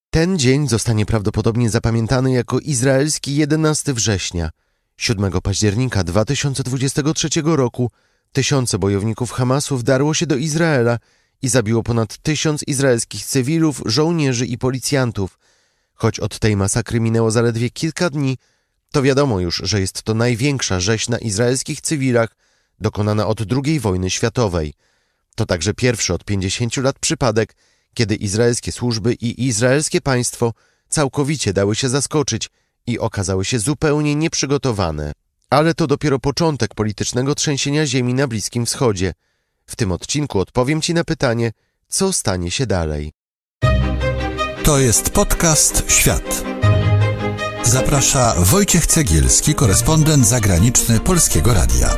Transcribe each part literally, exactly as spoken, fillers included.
Ten dzień zostanie prawdopodobnie zapamiętany jako izraelski jedenastego września. siódmego października dwa tysiące dwudziestego trzeciego roku tysiące bojowników Hamasu wdarło się do Izraela i zabiło ponad tysiąc izraelskich cywilów, żołnierzy i policjantów. Choć od tej masakry minęło zaledwie kilka dni, to wiadomo już, że jest to największa rzeź na izraelskich cywilach dokonana od drugiej wojny światowej. To także pierwszy od pięćdziesięciu lat przypadek, kiedy izraelskie służby i izraelskie państwo całkowicie dały się zaskoczyć i okazały się zupełnie nieprzygotowane. Ale to dopiero początek politycznego trzęsienia ziemi na Bliskim Wschodzie. W tym odcinku odpowiem Ci na pytanie, co stanie się dalej. To jest podcast Świat. Zaprasza Wojciech Cegielski, korespondent zagraniczny Polskiego Radia.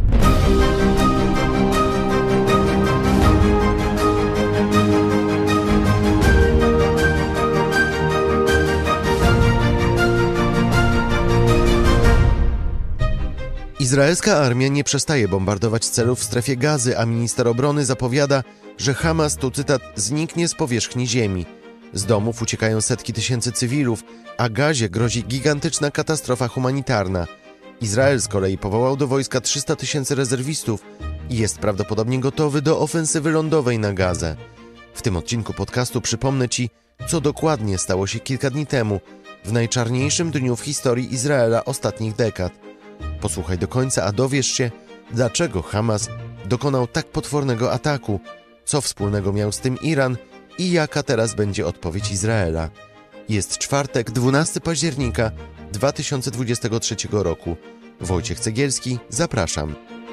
Izraelska armia nie przestaje bombardować celów w strefie Gazy, a minister obrony zapowiada, że Hamas, tu cytat, zniknie z powierzchni ziemi. Z domów uciekają setki tysięcy cywilów, a Gazie grozi gigantyczna katastrofa humanitarna. Izrael z kolei powołał do wojska trzysta tysięcy rezerwistów i jest prawdopodobnie gotowy do ofensywy lądowej na Gazę. W tym odcinku podcastu przypomnę Ci, co dokładnie stało się kilka dni temu, w najczarniejszym dniu w historii Izraela ostatnich dekad. Posłuchaj do końca, a dowiesz się, dlaczego Hamas dokonał tak potwornego ataku, co wspólnego miał z tym Iran i jaka teraz będzie odpowiedź Izraela. Jest czwartek, dwunastego października dwa tysiące dwudziestego trzeciego roku. Wojciech Cegielski, zapraszam.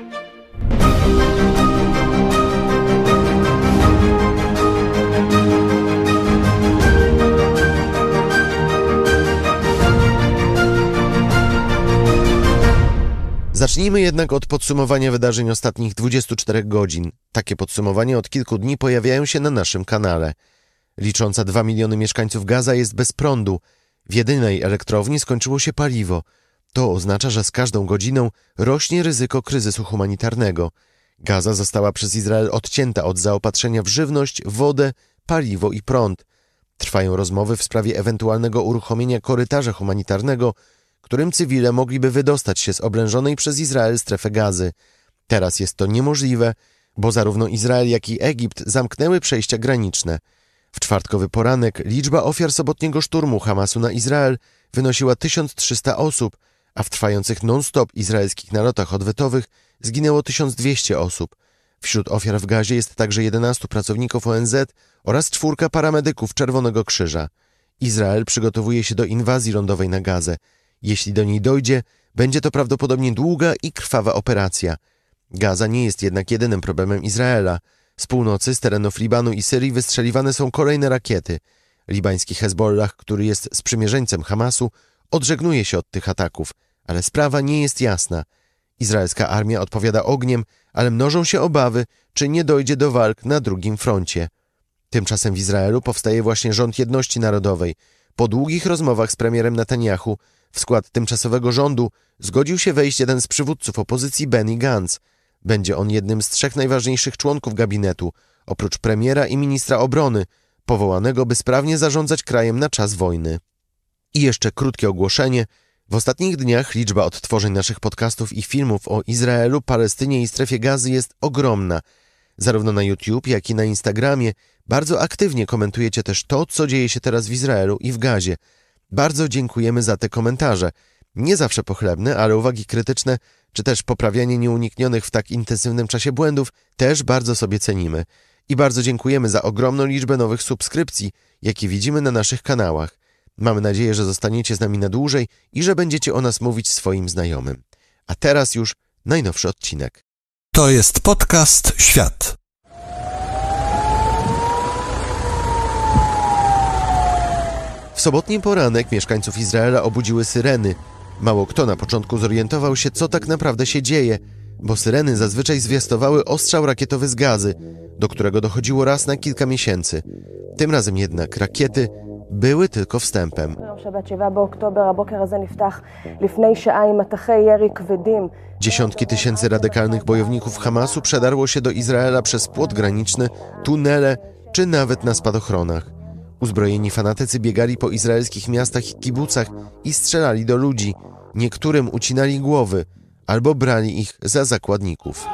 Zacznijmy jednak od podsumowania wydarzeń ostatnich dwudziestu czterech godzin. Takie podsumowania od kilku dni pojawiają się na naszym kanale. Licząca dwa miliony mieszkańców Gaza jest bez prądu. W jedynej elektrowni skończyło się paliwo. To oznacza, że z każdą godziną rośnie ryzyko kryzysu humanitarnego. Gaza została przez Izrael odcięta od zaopatrzenia w żywność, wodę, paliwo i prąd. Trwają rozmowy w sprawie ewentualnego uruchomienia korytarza humanitarnego, którym cywile mogliby wydostać się z oblężonej przez Izrael strefy Gazy. Teraz jest to niemożliwe, bo zarówno Izrael, jak i Egipt zamknęły przejścia graniczne. W czwartkowy poranek liczba ofiar sobotniego szturmu Hamasu na Izrael wynosiła tysiąc trzysta osób, a w trwających non-stop izraelskich nalotach odwetowych zginęło tysiąc dwieście osób. Wśród ofiar w Gazie jest także jedenastu pracowników O N Z oraz czwórka paramedyków Czerwonego Krzyża. Izrael przygotowuje się do inwazji lądowej na Gazę. Jeśli do niej dojdzie, będzie to prawdopodobnie długa i krwawa operacja. Gaza nie jest jednak jedynym problemem Izraela. Z północy, z terenów Libanu i Syrii wystrzeliwane są kolejne rakiety. Libański Hezbollah, który jest sprzymierzeńcem Hamasu, odżegnuje się od tych ataków, ale sprawa nie jest jasna. Izraelska armia odpowiada ogniem, ale mnożą się obawy, czy nie dojdzie do walk na drugim froncie. Tymczasem w Izraelu powstaje właśnie rząd jedności narodowej. Po długich rozmowach z premierem Netanyahu w skład tymczasowego rządu zgodził się wejść jeden z przywódców opozycji, Benny Gantz. Będzie on jednym z trzech najważniejszych członków gabinetu, oprócz premiera i ministra obrony, powołanego, by sprawnie zarządzać krajem na czas wojny. I jeszcze krótkie ogłoszenie. W ostatnich dniach liczba odtworzeń naszych podcastów i filmów o Izraelu, Palestynie i strefie Gazy jest ogromna. Zarówno na YouTube, jak i na Instagramie bardzo aktywnie komentujecie też to, co dzieje się teraz w Izraelu i w Gazie. Bardzo dziękujemy za te komentarze. Nie zawsze pochlebne, ale uwagi krytyczne, czy też poprawianie nieuniknionych w tak intensywnym czasie błędów też bardzo sobie cenimy. I bardzo dziękujemy za ogromną liczbę nowych subskrypcji, jakie widzimy na naszych kanałach. Mamy nadzieję, że zostaniecie z nami na dłużej i że będziecie o nas mówić swoim znajomym. A teraz już najnowszy odcinek. To jest podcast Świat. W sobotni poranek mieszkańców Izraela obudziły syreny. Mało kto na początku zorientował się, co tak naprawdę się dzieje, bo syreny zazwyczaj zwiastowały ostrzał rakietowy z Gazy, do którego dochodziło raz na kilka miesięcy. Tym razem jednak rakiety były tylko wstępem. Dziesiątki tysięcy radykalnych bojowników Hamasu przedarło się do Izraela przez płot graniczny, tunele czy nawet na spadochronach. Uzbrojeni fanatycy biegali po izraelskich miastach i kibucach i strzelali do ludzi. Niektórym ucinali głowy albo brali ich za zakładników.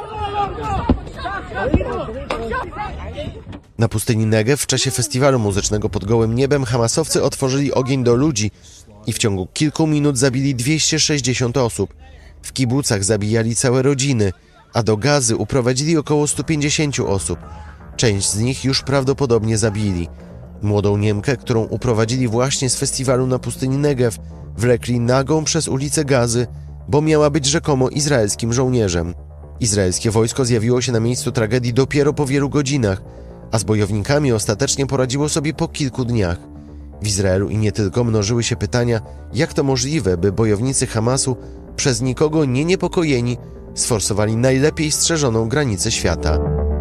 Na pustyni Negew w czasie festiwalu muzycznego pod gołym niebem hamasowcy otworzyli ogień do ludzi i w ciągu kilku minut zabili dwieście sześćdziesiąt osób. W kibucach zabijali całe rodziny, a do Gazy uprowadzili około stu pięćdziesięciu osób. Część z nich już prawdopodobnie zabili. Młodą Niemkę, którą uprowadzili właśnie z festiwalu na pustyni Negew, wlekli nagą przez ulicę Gazy, bo miała być rzekomo izraelskim żołnierzem. Izraelskie wojsko zjawiło się na miejscu tragedii dopiero po wielu godzinach, a z bojownikami ostatecznie poradziło sobie po kilku dniach. W Izraelu i nie tylko mnożyły się pytania, jak to możliwe, by bojownicy Hamasu przez nikogo nie niepokojeni sforsowali najlepiej strzeżoną granicę świata.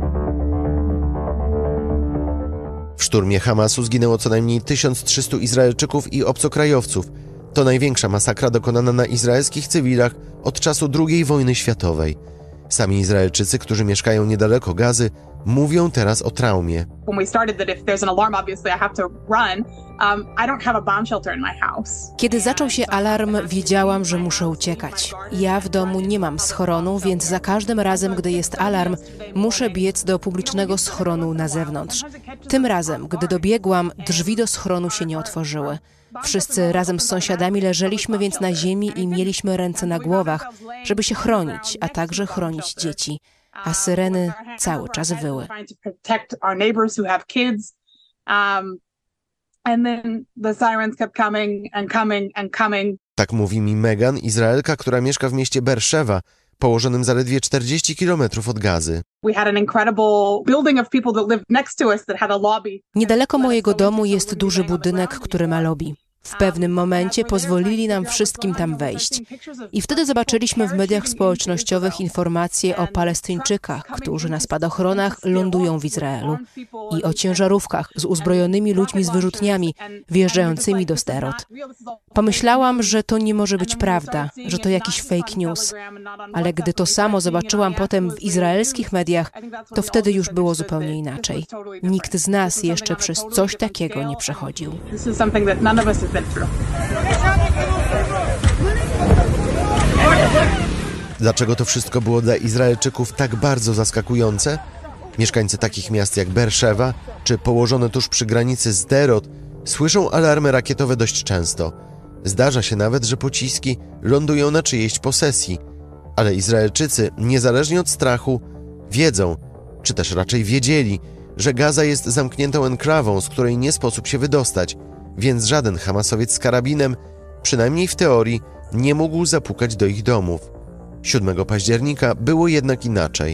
W szturmie Hamasu zginęło co najmniej tysiąc trzystu Izraelczyków i obcokrajowców. To największa masakra dokonana na izraelskich cywilach od czasu drugiej wojny światowej. Sami Izraelczycy, którzy mieszkają niedaleko Gazy, mówią teraz o traumie. Kiedy zaczął się alarm, wiedziałam, że muszę uciekać. Ja w domu nie mam schronu, więc za każdym razem, gdy jest alarm, muszę biec do publicznego schronu na zewnątrz. Tym razem, gdy dobiegłam, drzwi do schronu się nie otworzyły. Wszyscy razem z sąsiadami leżeliśmy więc na ziemi i mieliśmy ręce na głowach, żeby się chronić, a także chronić dzieci. A syreny cały czas wyły. Tak mówi mi Megan, Izraelka, która mieszka w mieście Berszewa, położonym zaledwie czterdzieści kilometrów od Gazy. Niedaleko mojego domu jest duży budynek, który ma lobby. W pewnym momencie pozwolili nam wszystkim tam wejść. I wtedy zobaczyliśmy w mediach społecznościowych informacje o Palestyńczykach, którzy na spadochronach lądują w Izraelu, i o ciężarówkach z uzbrojonymi ludźmi z wyrzutniami wjeżdżającymi do Sderot. Pomyślałam, że to nie może być prawda, że to jakiś fake news. Ale gdy to samo zobaczyłam potem w izraelskich mediach, to wtedy już było zupełnie inaczej. Nikt z nas jeszcze przez coś takiego nie przechodził. Dlaczego to wszystko było dla Izraelczyków tak bardzo zaskakujące? Mieszkańcy takich miast jak Berszewa, czy położone tuż przy granicy Sderot, słyszą alarmy rakietowe dość często. Zdarza się nawet, że pociski lądują na czyjejś posesji. Ale Izraelczycy, niezależnie od strachu, wiedzą, czy też raczej wiedzieli, że Gaza jest zamkniętą enklawą, z której nie sposób się wydostać, więc żaden Hamasowiec z karabinem, przynajmniej w teorii, nie mógł zapukać do ich domów. siódmego października było jednak inaczej.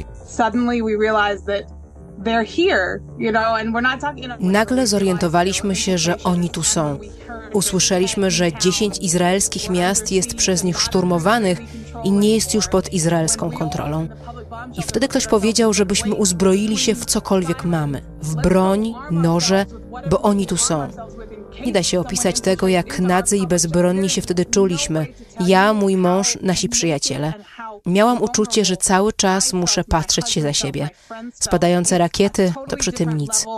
Nagle zorientowaliśmy się, że oni tu są. Usłyszeliśmy, że dziesięć izraelskich miast jest przez nich szturmowanych i nie jest już pod izraelską kontrolą. I wtedy ktoś powiedział, żebyśmy uzbroili się w cokolwiek mamy. W broń, noże, bo oni tu są. Nie da się opisać tego, jak nadzy i bezbronni się wtedy czuliśmy. Ja, mój mąż, nasi przyjaciele. Miałam uczucie, że cały czas muszę patrzeć się za siebie. Spadające rakiety, to przy tym nic.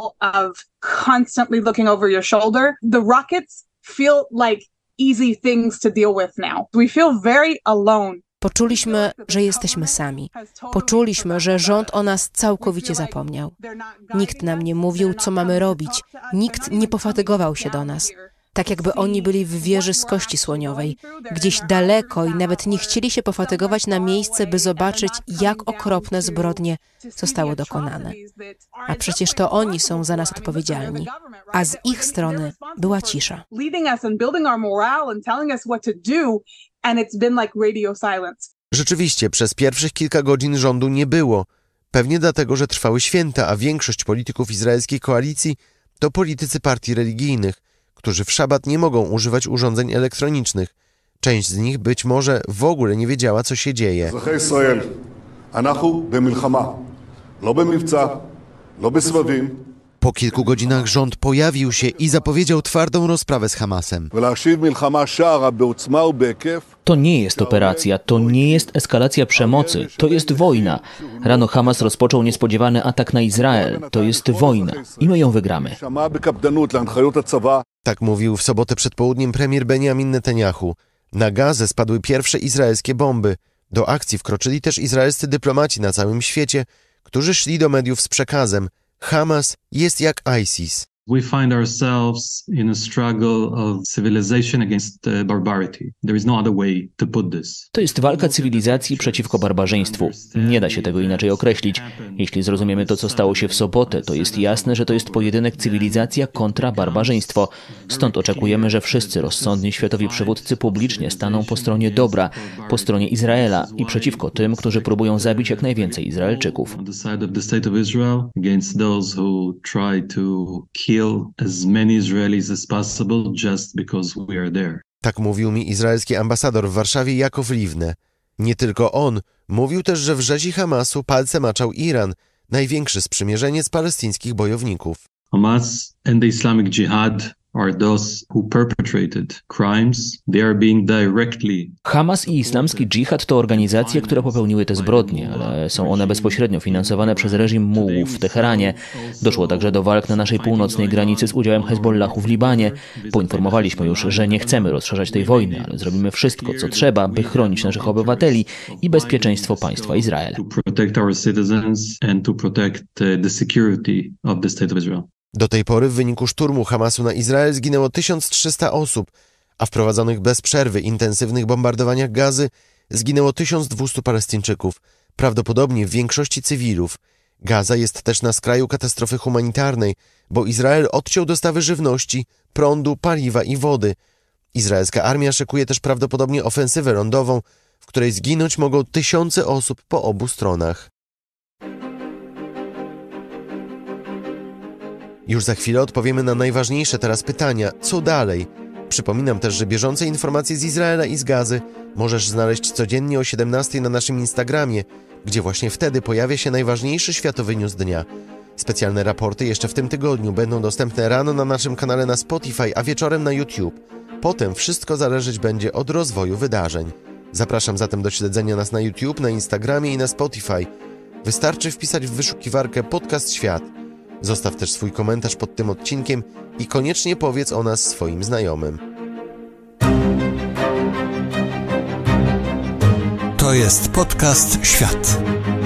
Poczuliśmy, że jesteśmy sami. Poczuliśmy, że rząd o nas całkowicie zapomniał. Nikt nam nie mówił, co mamy robić. Nikt nie pofatygował się do nas. Tak jakby oni byli w wieży z kości słoniowej, gdzieś daleko i nawet nie chcieli się pofatygować na miejsce, by zobaczyć, jak okropne zbrodnie zostały dokonane. A przecież to oni są za nas odpowiedzialni. A z ich strony była cisza. Rzeczywiście, przez pierwszych kilka godzin rządu nie było. Pewnie dlatego, że trwały święta, a większość polityków izraelskiej koalicji to politycy partii religijnych, którzy w szabat nie mogą używać urządzeń elektronicznych. Część z nich być może w ogóle nie wiedziała, co się dzieje. Po kilku godzinach rząd pojawił się i zapowiedział twardą rozprawę z Hamasem. To nie jest operacja, to nie jest eskalacja przemocy, to jest wojna. Rano Hamas rozpoczął niespodziewany atak na Izrael. To jest wojna i my ją wygramy. Tak mówił w sobotę przed południem premier Benjamin Netanyahu. Na Gazę spadły pierwsze izraelskie bomby. Do akcji wkroczyli też izraelscy dyplomaci na całym świecie, którzy szli do mediów z przekazem: Hamas jest jak ISIS. We find ourselves in a struggle of civilization against barbarity. There is no other way to put this. To jest walka cywilizacji przeciwko barbarzyństwu. Nie da się tego inaczej określić. Jeśli zrozumiemy to, co stało się w sobotę, to jest jasne, że to jest pojedynek cywilizacja kontra barbarzyństwo. Stąd oczekujemy, że wszyscy rozsądni światowi przywódcy publicznie staną po stronie dobra, po stronie Izraela i przeciwko tym, którzy próbują zabić jak najwięcej Izraelczyków. On the side of the state of Israel against those who try to kill as many Israelis as possible just because we are there. Tak mówił mi izraelski ambasador w Warszawie Jakow Livne. Nie tylko on, mówił też, że w rzezi Hamasu palce maczał Iran, największy sprzymierzeniec palestyńskich bojowników. Hamas and the Islamic Jihad are those who perpetrated crimes. They are being directly... Hamas i islamski dżihad to organizacje, które popełniły te zbrodnie, ale są one bezpośrednio finansowane przez reżim mułłów w Teheranie. Doszło także do walk na naszej północnej granicy z udziałem Hezbollahu w Libanie. Poinformowaliśmy już, że nie chcemy rozszerzać tej wojny, ale zrobimy wszystko, co trzeba, by chronić naszych obywateli i bezpieczeństwo państwa Izrael. To protect our citizens and to protect the security of the state of Israel. Do tej pory w wyniku szturmu Hamasu na Izrael zginęło tysiąc trzysta osób, a w prowadzonych bez przerwy intensywnych bombardowaniach Gazy zginęło tysiąc dwieście Palestyńczyków, prawdopodobnie w większości cywilów. Gaza jest też na skraju katastrofy humanitarnej, bo Izrael odciął dostawy żywności, prądu, paliwa i wody. Izraelska armia szykuje też prawdopodobnie ofensywę lądową, w której zginąć mogą tysiące osób po obu stronach. Już za chwilę odpowiemy na najważniejsze teraz pytania. Co dalej? Przypominam też, że bieżące informacje z Izraela i z Gazy możesz znaleźć codziennie o siedemnastej na naszym Instagramie, gdzie właśnie wtedy pojawia się najważniejszy światowy news dnia. Specjalne raporty jeszcze w tym tygodniu będą dostępne rano na naszym kanale na Spotify, a wieczorem na YouTube. Potem wszystko zależeć będzie od rozwoju wydarzeń. Zapraszam zatem do śledzenia nas na YouTube, na Instagramie i na Spotify. Wystarczy wpisać w wyszukiwarkę Podcast Świat. Zostaw też swój komentarz pod tym odcinkiem i koniecznie powiedz o nas swoim znajomym. To jest podcast Świat.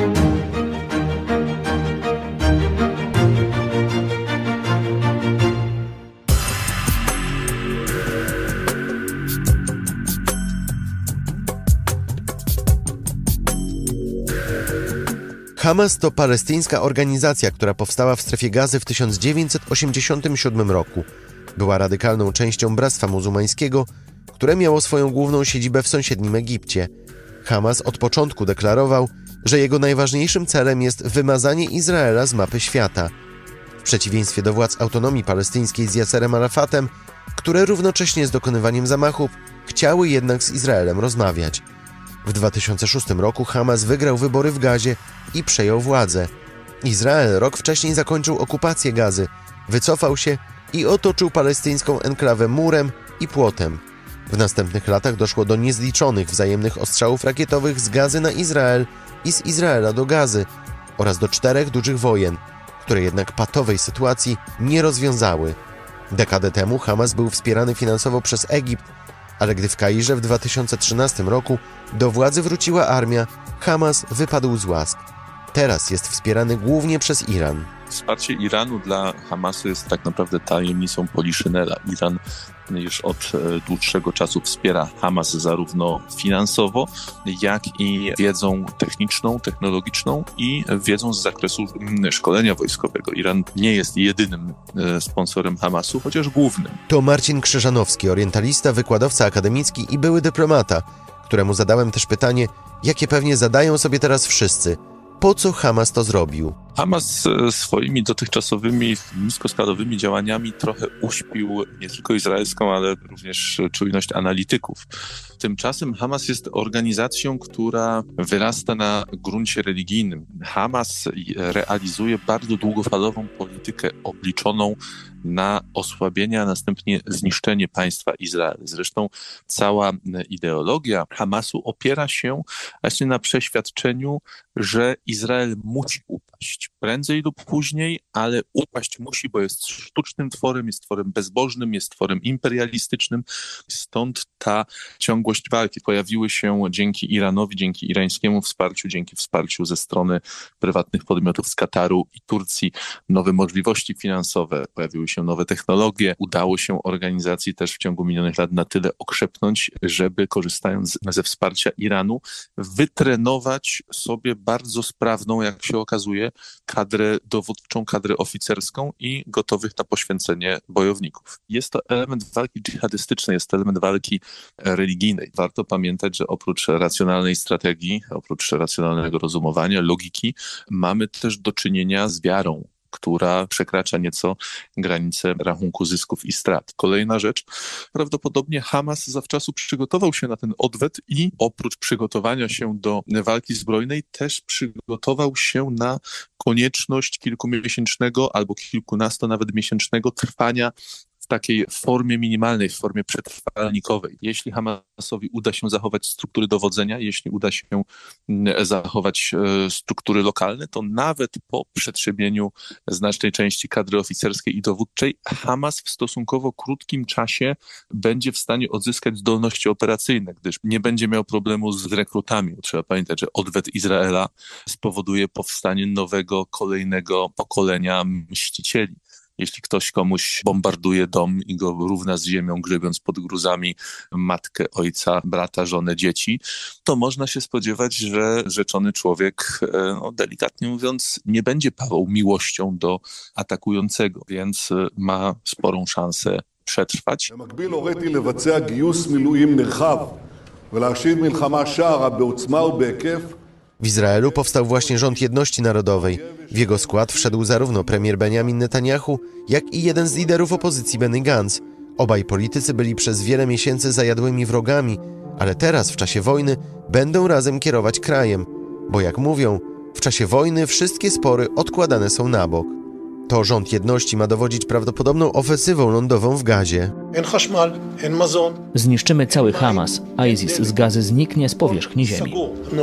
Hamas to palestyńska organizacja, która powstała w strefie Gazy w tysiąc dziewięćset osiemdziesiątym siódmym roku. Była radykalną częścią Bractwa Muzułmańskiego, które miało swoją główną siedzibę w sąsiednim Egipcie. Hamas od początku deklarował, że jego najważniejszym celem jest wymazanie Izraela z mapy świata. W przeciwieństwie do władz autonomii palestyńskiej z Yaserem Arafatem, które równocześnie z dokonywaniem zamachów chciały jednak z Izraelem rozmawiać. W dwa tysiące szóstym roku Hamas wygrał wybory w Gazie i przejął władzę. Izrael rok wcześniej zakończył okupację Gazy, wycofał się i otoczył palestyńską enklawę murem i płotem. W następnych latach doszło do niezliczonych wzajemnych ostrzałów rakietowych z Gazy na Izrael i z Izraela do Gazy oraz do czterech dużych wojen, które jednak patowej sytuacji nie rozwiązały. Dekadę temu Hamas był wspierany finansowo przez Egipt, ale gdy w Kairze w dwa tysiące trzynastym roku do władzy wróciła armia, Hamas wypadł z łask. Teraz jest wspierany głównie przez Iran. Wsparcie Iranu dla Hamasu jest tak naprawdę tajemnicą Poliszynela. Iran już od dłuższego czasu wspiera Hamas zarówno finansowo, jak i wiedzą techniczną, technologiczną i wiedzą z zakresu szkolenia wojskowego. Iran nie jest jedynym sponsorem Hamasu, chociaż głównym. To Marcin Krzyżanowski, orientalista, wykładowca akademicki i były dyplomata, któremu zadałem też pytanie, jakie pewnie zadają sobie teraz wszyscy. po co Hamas to zrobił. Hamas swoimi dotychczasowymi niskoskalowymi działaniami trochę uśpił nie tylko izraelską, ale również czujność analityków. Tymczasem Hamas jest organizacją, która wyrasta na gruncie religijnym. Hamas realizuje bardzo długofalową politykę obliczoną na osłabienie, a następnie zniszczenie państwa Izrael. Zresztą cała ideologia Hamasu opiera się właśnie na przeświadczeniu, że Izrael musi upaść. Prędzej lub później, ale upaść musi, bo jest sztucznym tworem, jest tworem bezbożnym, jest tworem imperialistycznym. Stąd ta ciągłość walki. Pojawiły się dzięki Iranowi, dzięki irańskiemu wsparciu, dzięki wsparciu ze strony prywatnych podmiotów z Kataru i Turcji nowe możliwości finansowe, pojawiły się nowe technologie. Udało się organizacji też w ciągu minionych lat na tyle okrzepnąć, żeby korzystając ze wsparcia Iranu wytrenować sobie bardzo sprawną, jak się okazuje, kadrę dowódczą, kadrę oficerską i gotowych na poświęcenie bojowników. Jest to element walki dżihadystycznej, jest to element walki religijnej. Warto pamiętać, że oprócz racjonalnej strategii, oprócz racjonalnego rozumowania, logiki, mamy też do czynienia z wiarą, która przekracza nieco granice rachunku zysków i strat. Kolejna rzecz, prawdopodobnie Hamas zawczasu przygotował się na ten odwet i oprócz przygotowania się do walki zbrojnej też przygotował się na konieczność kilkumiesięcznego albo kilkunasto nawet miesięcznego trwania w takiej formie minimalnej, w formie przetrwalnikowej. Jeśli Hamasowi uda się zachować struktury dowodzenia, jeśli uda się zachować struktury lokalne, to nawet po przetrzebieniu znacznej części kadry oficerskiej i dowódczej, Hamas w stosunkowo krótkim czasie będzie w stanie odzyskać zdolności operacyjne, gdyż nie będzie miał problemu z rekrutami. Trzeba pamiętać, że odwet Izraela spowoduje powstanie nowego, kolejnego pokolenia mścicieli. Jeśli ktoś komuś bombarduje dom i go równa z ziemią, grzebiąc pod gruzami matkę, ojca, brata, żonę, dzieci, to można się spodziewać, że rzeczony człowiek, no, delikatnie mówiąc, nie będzie pawał miłością do atakującego, więc ma sporą szansę przetrwać. W Izraelu powstał właśnie rząd jedności narodowej. W jego skład wszedł zarówno premier Benjamin Netanyahu, jak i jeden z liderów opozycji Benny Gantz. Obaj politycy byli przez wiele miesięcy zajadłymi wrogami, ale teraz, w czasie wojny, będą razem kierować krajem. Bo jak mówią, w czasie wojny wszystkie spory odkładane są na bok. To rząd jedności ma dowodzić prawdopodobną ofensywą lądową w Gazie. Zniszczymy cały Hamas, a ISIS z Gazy zniknie z powierzchni ziemi.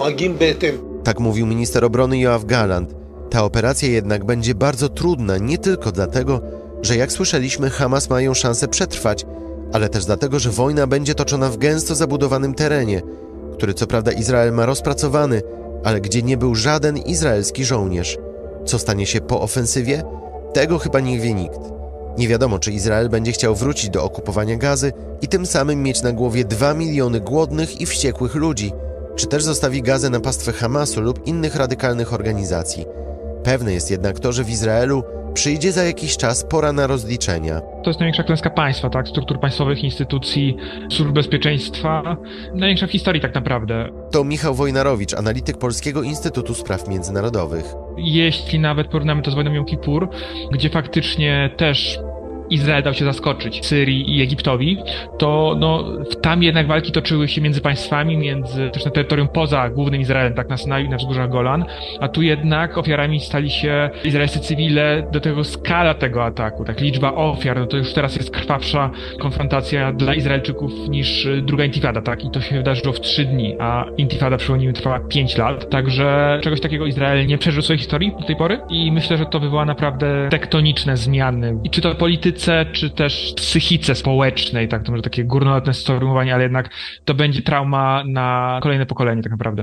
Tak mówił minister obrony Yoav Gallant. Ta operacja jednak będzie bardzo trudna nie tylko dlatego, że jak słyszeliśmy, Hamas mają szansę przetrwać, ale też dlatego, że wojna będzie toczona w gęsto zabudowanym terenie, który co prawda Izrael ma rozpracowany, ale gdzie nie był żaden izraelski żołnierz. Co stanie się po ofensywie? Tego chyba nie wie nikt. Nie wiadomo, czy Izrael będzie chciał wrócić do okupowania Gazy i tym samym mieć na głowie dwa miliony głodnych i wściekłych ludzi, czy też zostawi Gazę na pastwę Hamasu lub innych radykalnych organizacji. Pewne jest jednak to, że w Izraelu przyjdzie za jakiś czas pora na rozliczenia. To jest największa klęska państwa, tak? Struktur państwowych, instytucji, służb bezpieczeństwa. Największa w historii tak naprawdę. To Michał Wojnarowicz, analityk Polskiego Instytutu Spraw Międzynarodowych. Jeśli nawet porównamy to z wojną Jom Kippur, gdzie faktycznie też Izrael dał się zaskoczyć Syrii i Egiptowi, to no, tam jednak walki toczyły się między państwami, między też na terytorium poza głównym Izraelem, tak na Synaju i na wzgórzach Golan, a tu jednak ofiarami stali się izraelscy cywile, do tego skala tego ataku, tak liczba ofiar, no to już teraz jest krwawsza konfrontacja dla Izraelczyków niż druga intifada, tak, i to się wydarzyło w trzy dni, a intifada przypomnijmy trwała pięć lat, także czegoś takiego Izrael nie przeżył w swojej historii do tej pory i myślę, że to wywoła naprawdę tektoniczne zmiany i czy to politycy, czy też psychice społecznej, tak, to może takie górnolotne sformułowanie, ale jednak to będzie trauma na kolejne pokolenie tak naprawdę.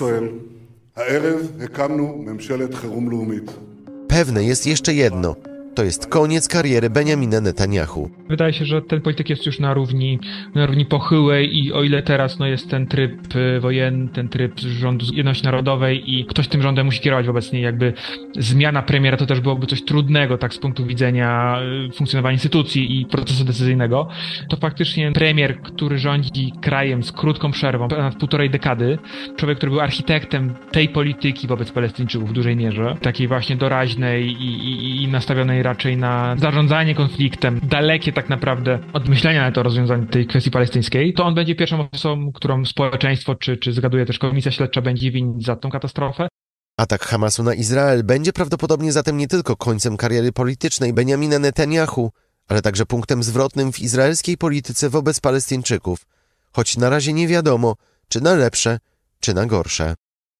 Pewne jest jeszcze jedno. to jest koniec kariery Benjamina Netanyahu. Wydaje się, że ten polityk jest już na równi, na równi pochyłej i o ile teraz no, jest ten tryb wojenny, ten tryb rządu jedności narodowej i ktoś tym rządem musi kierować wobec niej, jakby zmiana premiera to też byłoby coś trudnego tak z punktu widzenia funkcjonowania instytucji i procesu decyzyjnego, to faktycznie premier, który rządzi krajem z krótką przerwą, ponad półtorej dekady, człowiek, który był architektem tej polityki wobec Palestyńczyków w dużej mierze, takiej właśnie doraźnej i, i, i nastawionej raczej na zarządzanie konfliktem, dalekie tak naprawdę od myślenia na to rozwiązanie tej kwestii palestyńskiej, to on będzie pierwszą osobą, którą społeczeństwo, czy, czy zgaduje też komisja śledcza, będzie winić za tą katastrofę. Atak Hamasu na Izrael będzie prawdopodobnie zatem nie tylko końcem kariery politycznej Benjamina Netanyahu, ale także punktem zwrotnym w izraelskiej polityce wobec Palestyńczyków, choć na razie nie wiadomo, czy na lepsze, czy na gorsze.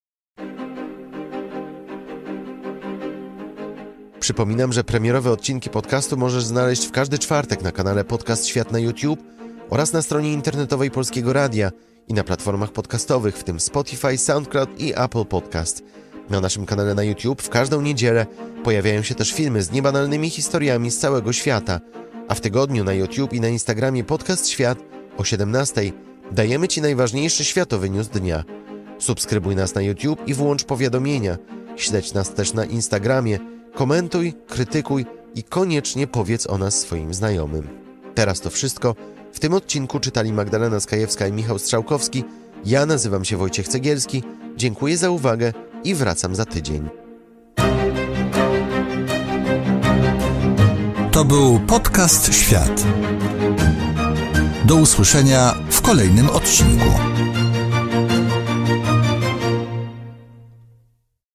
Przypominam, że premierowe odcinki podcastu możesz znaleźć w każdy czwartek na kanale Podcast Świat na YouTube oraz na stronie internetowej Polskiego Radia i na platformach podcastowych, w tym Spotify, SoundCloud i Apple Podcast. Na naszym kanale na YouTube w każdą niedzielę pojawiają się też filmy z niebanalnymi historiami z całego świata, a w tygodniu na YouTube i na Instagramie Podcast Świat o siedemnastej dajemy Ci najważniejszy światowy news dnia. Subskrybuj nas na YouTube i włącz powiadomienia. Śledź nas też na Instagramie. Komentuj, krytykuj i koniecznie powiedz o nas swoim znajomym. Teraz to wszystko. W tym odcinku czytali Magdalena Skajewska i Michał Strzałkowski. Ja nazywam się Wojciech Cegielski. Dziękuję za uwagę i wracam za tydzień. To był Podcast Świat. Do usłyszenia w kolejnym odcinku.